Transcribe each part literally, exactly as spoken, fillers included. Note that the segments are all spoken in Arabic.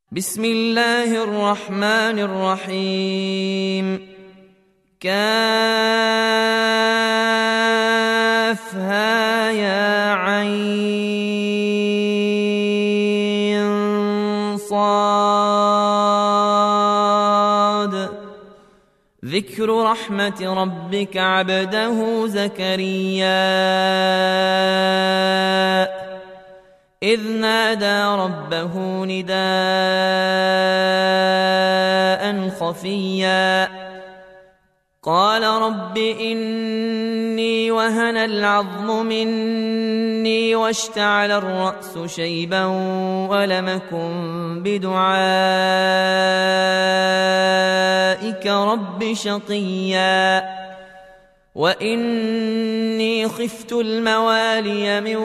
بسم الله الرحمن الرحيم. كافها يا عين صاد. ذكر رحمة ربك عبده زكريا إذ نادى ربه نداء خفيا قال رب إني وهن العظم مني واشتعل الرأس شيبا ولم أكن بدعائك رب شقيا وإني خفت الموالي من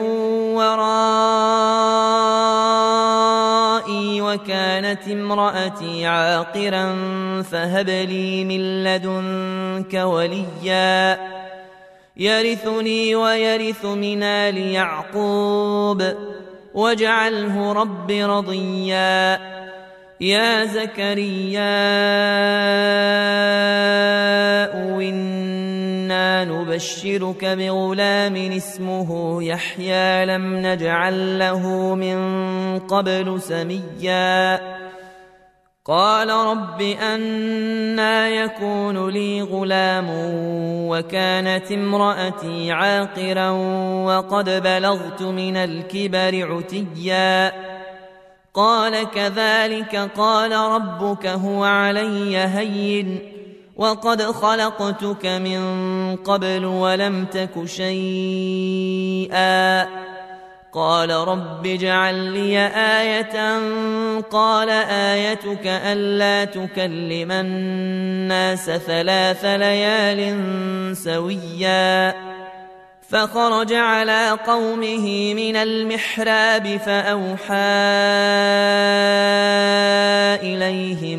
ورائي وكانت امرأتي عاقرا فهب لي من لدنك وليا يرثني ويرث من آل يعقوب واجعله رب رضيا. يا زكريا إنا نبشرك بغلام اسمه يحيى لم نجعل له من قبل سميا. قال رب أنى يكون لي غلام وكانت امرأتي عاقرا وقد بلغت من الكبر عتيا. قال كذلك قال ربك هو علي هين وقد خلقتك من قبل ولم تك شيئا. قال رب اجعل لي آية قال آيتك ألا تكلم الناس ثلاث ليال سويا. فخرج على قومه من المحراب فأوحى إليهم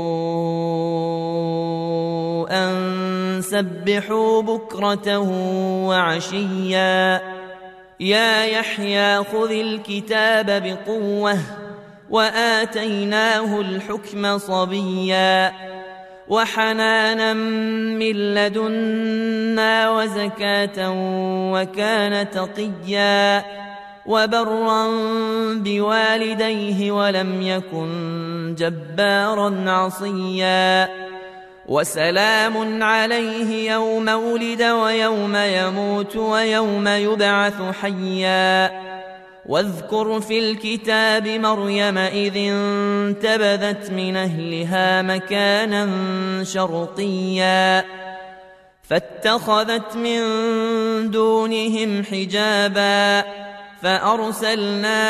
أن سبحوا بكرة وعشيا. يا يحيى خذ الكتاب بقوة وآتيناه الحكم صبيا وحنانا من لدنا وزكاة وكان تقيا وبرا بوالديه ولم يكن جبارا عصيا. وسلام عليه يوم ولد ويوم يموت ويوم يبعث حيا. واذكر في الكتاب مريم إذ انتبذت من أهلها مكانا شرقيا فاتخذت من دونهم حجابا فأرسلنا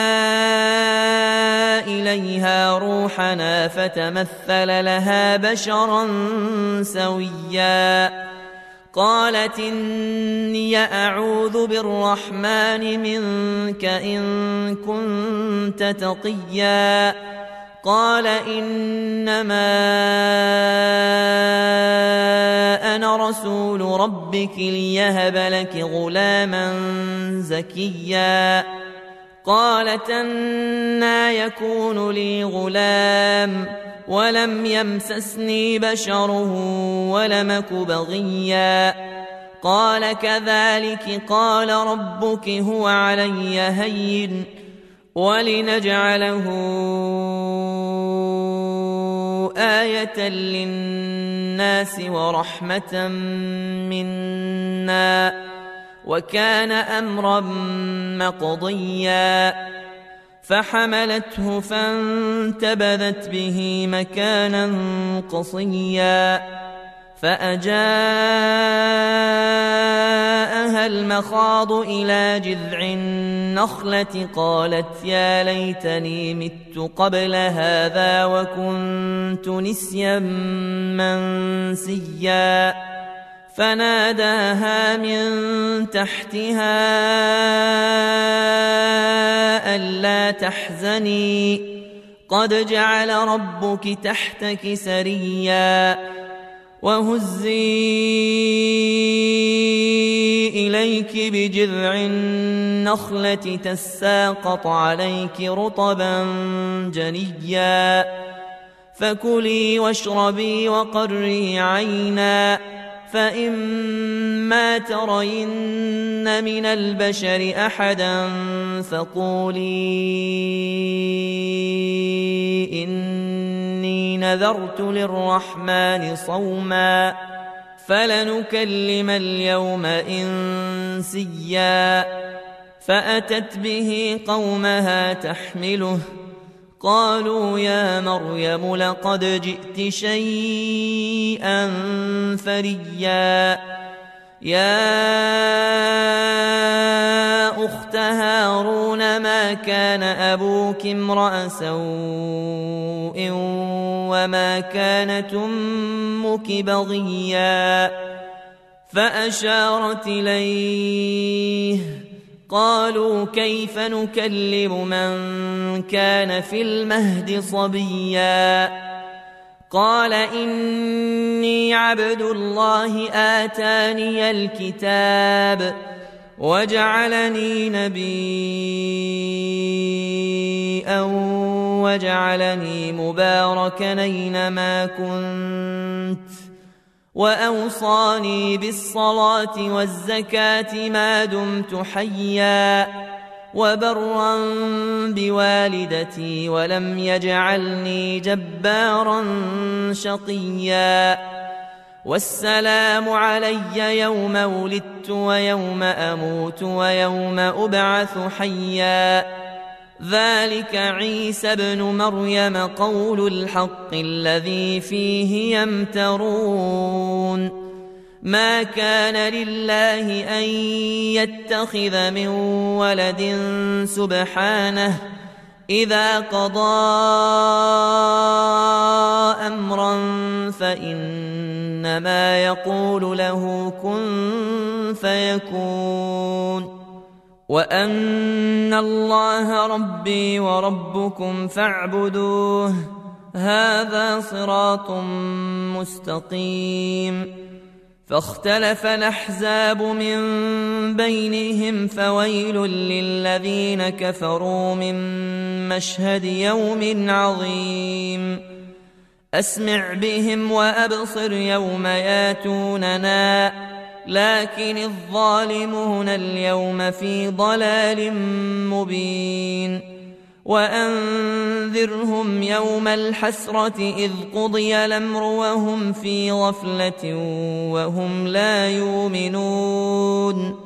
إليها روحنا فتمثل لها بشرا سويا. قالت إني أعوذ بالرحمن منك إن كنت تقيا. قال إنما أنا رسول ربك ليهب لك غلاما زكيا. قالت أنى يكون لي غلام ولم يمسسني بشر ولم أك بغيا. قال كذلك قال ربك هو علي هين ولنجعله آية للناس ورحمة منا وكان أمرا مقضيا. فحملته فانتبذت به مكانا قصيا فأجاءها المخاض إلى جذع النخلة قالت يا ليتني مت قبل هذا وكنت نسيا منسيا. فناداها من تحتها ألا تحزني قد جعل ربك تحتك سريا وهزي إليك بجذع النخلة تساقط عليك رطبا جنيا فكلي واشربي وقري عينا فإما ترين من البشر أحدا فقولي إني نذرت للرحمن صوما فلنكلم اليوم إنسيا فأتت به قومها تحمله قالوا يا مريم لقد جئت شيئا فريا يا أخت هارون ما كان أبوك امرأ سوء وما كانت أمك بغيا فأشارت إليه قالوا كيف نكلم من كان في المهد صبيا قال إني عبد الله آتاني الكتاب وجعلني نبيا وجعلني مباركا أينما كنت وأوصاني بالصلاة والزكاة ما دمت حيا وبرا بوالدتي ولم يجعلني جبارا شقيا والسلام علي يوم ولدت ويوم أموت ويوم أبعث حيا ذلك عيسى ابن مريم قول الحق الذي فيه يمترون ما كان لله أن يتخذ من ولد سبحانه إذا قضى أمرا فإنما يقول له كن فيكون وأن الله ربي وربكم فاعبدوه هذا صراط مستقيم فاختلف الأحزاب من بينهم فويل للذين كفروا من مشهد يوم عظيم أسمع بهم وأبصر يوم ياتوننا لكن الظالمون اليوم في ضلال مبين وأنذرهم يوم الحسرة إذ قضي الأمر وهم في غفلة وهم لا يؤمنون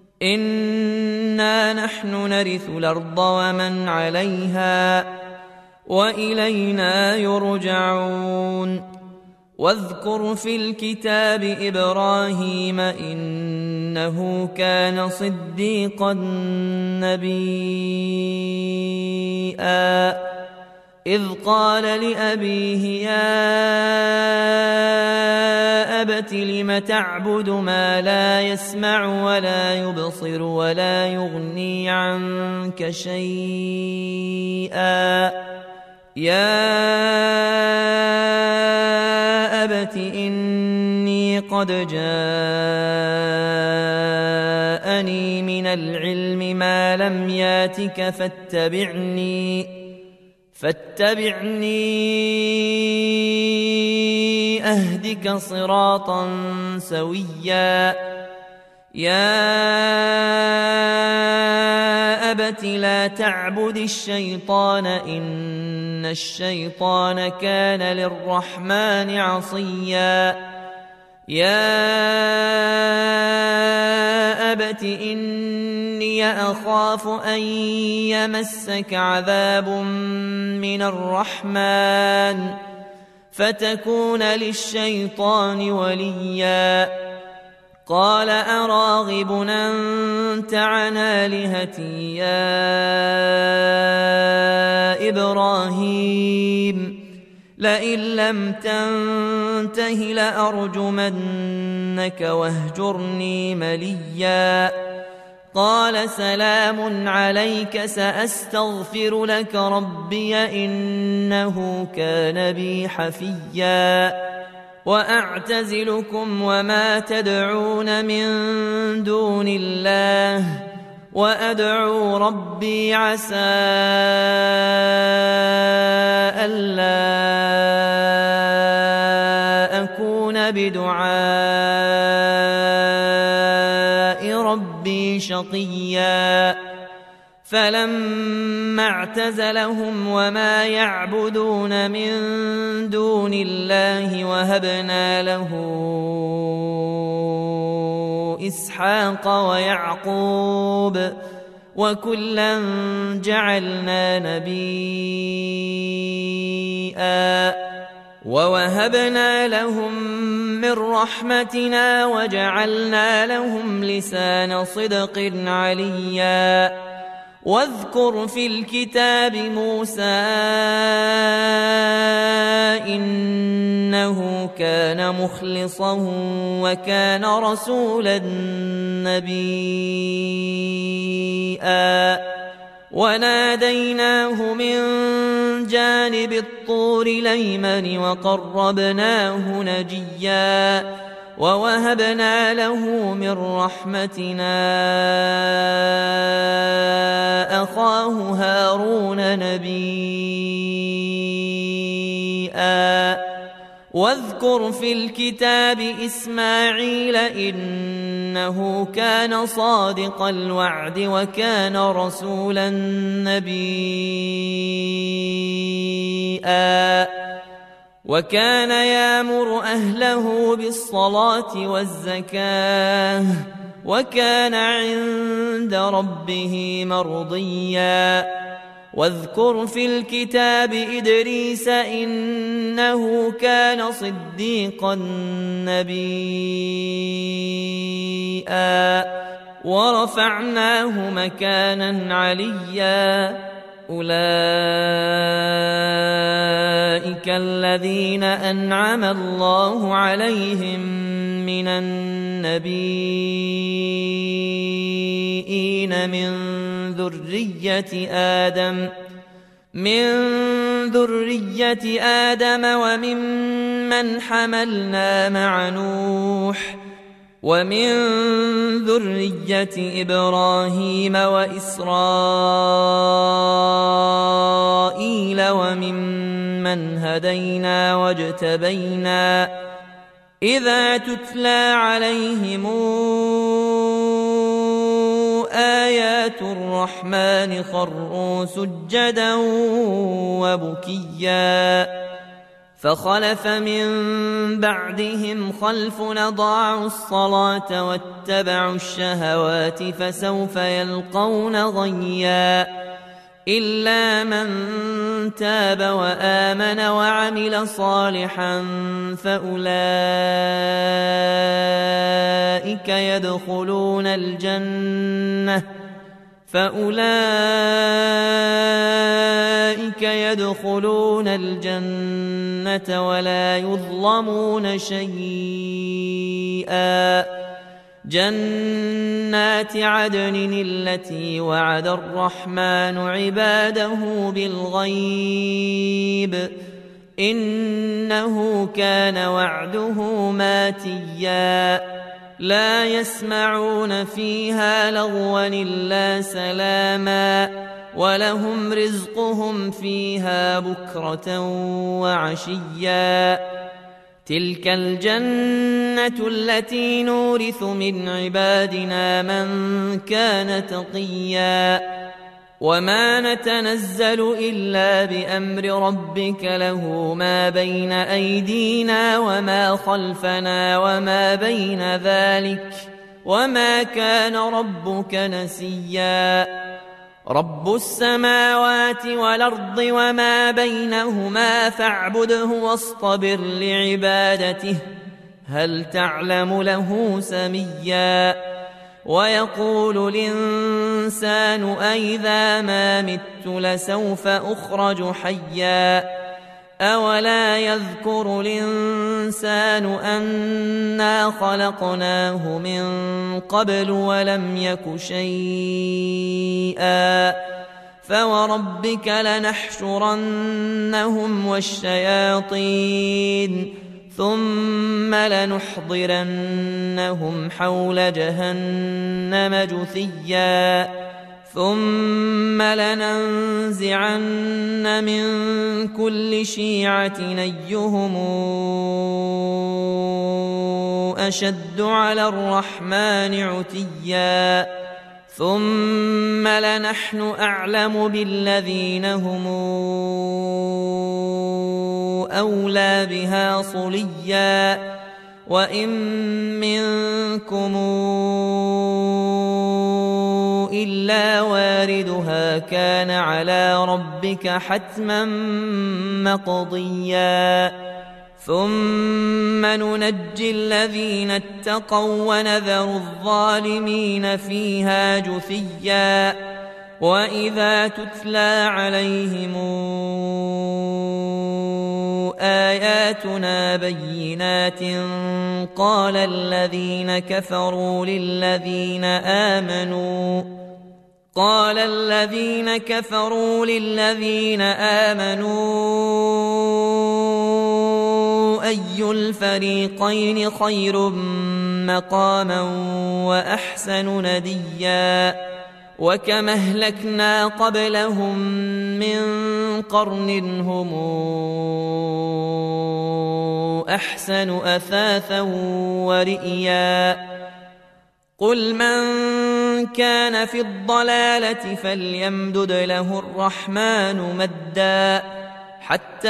إنا نحن نرث الأرض ومن عليها وإلينا يرجعون واذكر في الكتاب إبراهيم إنه كان صديقا نبيا إذ قال لأبيه يا أبت لم تعبد ما لا يسمع ولا يبصر ولا يغني عنك شيئا يا أبت إني قد جاءني من العلم ما لم ياتك فاتبعني فاتبعني أهدك صراطا سويا يا أبت لا تعبد الشيطان إن الشيطان كان للرحمن عصيا يا أبت إني أخاف أن يمسك عذاب من الرحمن فتكون للشيطان وليا قال أراغب أنت عن آلهتي يا إبراهيم لئن لم تنته لأرجمنك واهجرني مليا قال سلام عليك سأستغفر لك ربي إنه كان بي حفيا وأعتزلكم وما تدعون من دون الله وأدعو ربي عسى ألا أكون بدعاء ربي شقيا فلما اعتزلهم وما يعبدون من دون الله وهبنا له إسحاق ويعقوب وكلا جعلنا نبيا ووهبنا لهم من رحمتنا وجعلنا لهم لسان صدق عليا واذكر في الكتاب موسى إنه كان مخلصا وكان رسولا نبيا وناديناه من جانب الطور الأيمن وقربناه نجيا ووهبنا له من رحمتنا أخاه هارون نبيا واذكر في الكتاب إسماعيل إنه كان صادق الوعد وكان رسولا نبيا وكان يأمر أهله بالصلاة والزكاة وكان عند ربه مرضيا واذكر في الكتاب إدريس إنه كان صديقا نبيا ورفعناه مكانا عليا أولئك الذين أنعم الله عليهم من النبيين من ذرية آدم من ذرية آدم وممن حملنا مع نوح ومن ذرية إبراهيم وإسرائيل وممن هدينا واجتبينا إذا تتلى عليهم آيات الرحمن خروا سجدا وبكيا فخلف من بعدهم خلف أضاعوا الصلاة واتبعوا الشهوات فسوف يلقون غيا إلا من تاب وآمن وعمل صالحا فأولئك يدخلون الجنة فأولئك يدخلون الجنة ولا يظلمون شيئا جنات عدن التي وعد الرحمن عباده بالغيب إنه كان وعده ماتيا لا يسمعون فيها لغوا إلا سلاما ولهم رزقهم فيها بكرة وعشيا تلك الجنة التي نورث من عبادنا من كان تقيا وما نتنزل إلا بأمر ربك له ما بين أيدينا وما خلفنا وما بين ذلك وما كان ربك نسيا رب السماوات والأرض وما بينهما فاعبده واصطبر لعبادته هل تعلم له سميا ويقول الإنسان أئذا ما مت لسوف أخرج حيا أولا يذكر الإنسان أنا خلقناه من قبل ولم يك شيئا فوربك لنحشرنهم والشياطين ثم لنحضرنهم حول جهنم جثيا ثم لننزعن من كل شيعة أيهم أشد على الرحمن عتيا ثم لنحن أعلم بالذين هم أولى بها صليا وإن منكم إلا واردها كان على ربك حتما مقضيا ثم ننجي الذين اتقوا ونذر الظالمين فيها جثيا وإذا تتلى عليهم آياتنا بينات قال الذين كفروا للذين آمنوا قال الذين كفروا للذين آمنوا أي الفريقين خير مقاما وأحسن نديا وكم أهلكنا قبلهم من قرن هم أحسن أثاثا ورئيا قل من كان في الضلالة فليمدد له الرحمن مدا حتى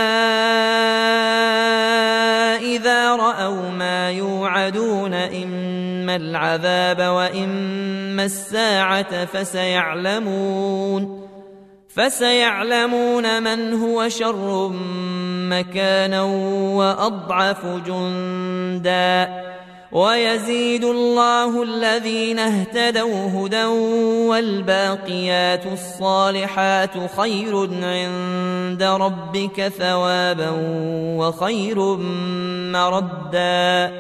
إذا رأوا ما يوعدون إما العذاب وإما الساعة فسيعلمون فسيعلمون من هو شر مكانا وأضعف جندا ويزيد الله الذين اهتدوا هدى والباقيات الصالحات خير عند ربك ثوابا وخير مردا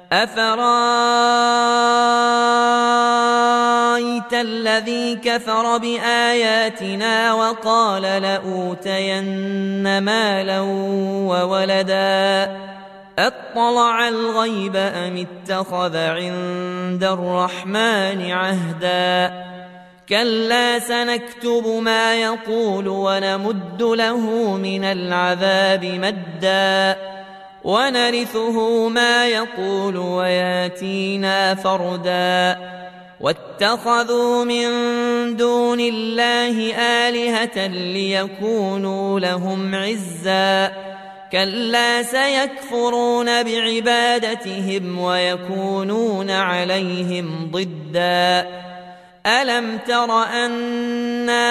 أفرأيت الذي كفر بآياتنا وقال لأوتين مالا وولدا أطلع الغيب أم اتخذ عند الرحمن عهدا كلا سنكتب ما يقول ونمد له من العذاب مدا ونرثه ما يقول وياتينا فردا واتخذوا من دون الله آلهة ليكونوا لهم عزا كلا سيكفرون بعبادتهم ويكونون عليهم ضدا ألم تر أنا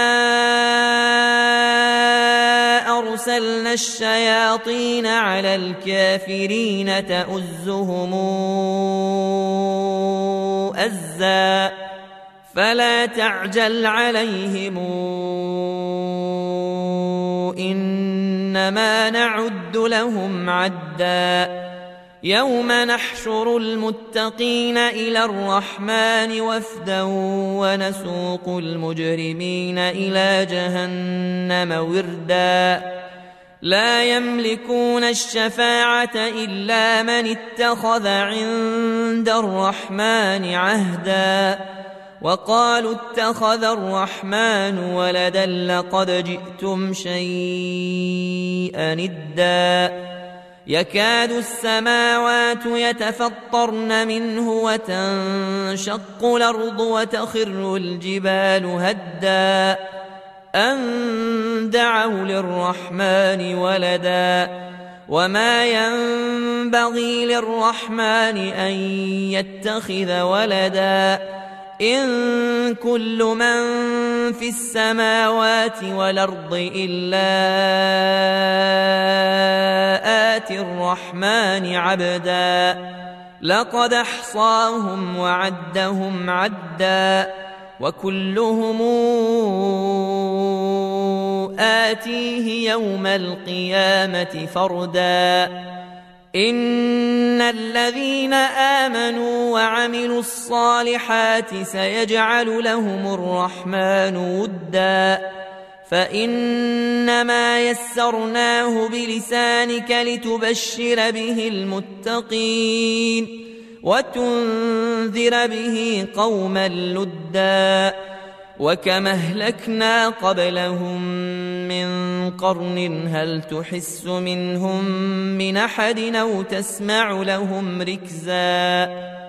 أرسلنا الشياطين على الكافرين تؤزهم أزا فلا تعجل عليهم إنما نعد لهم عدا يوم نحشر المتقين إلى الرحمن وفدا ونسوق المجرمين إلى جهنم وردا لا يملكون الشفاعة إلا من اتخذ عند الرحمن عهدا وقالوا اتخذ الرحمن ولدا لقد جئتم شيئا إدا يكاد السماوات يتفطرن منه وتنشق الأرض وتخر الجبال هدا أن دعوا للرحمن ولدا وما ينبغي للرحمن أن يتخذ ولدا إن كل من في السماوات والأرض إلا آتي الرحمن عبدا لقد أحصاهم وعدهم عدا وكلهم آتيه يوم القيامة فردا إن الذين آمنوا وعملوا الصالحات سيجعل لهم الرحمن ودا فإنما يسرناه بلسانك لتبشر به المتقين وتنذر به قوما لدا وكم أهلكنا قبلهم من قرن هل تحس منهم من أحد أو تسمع لهم ركزا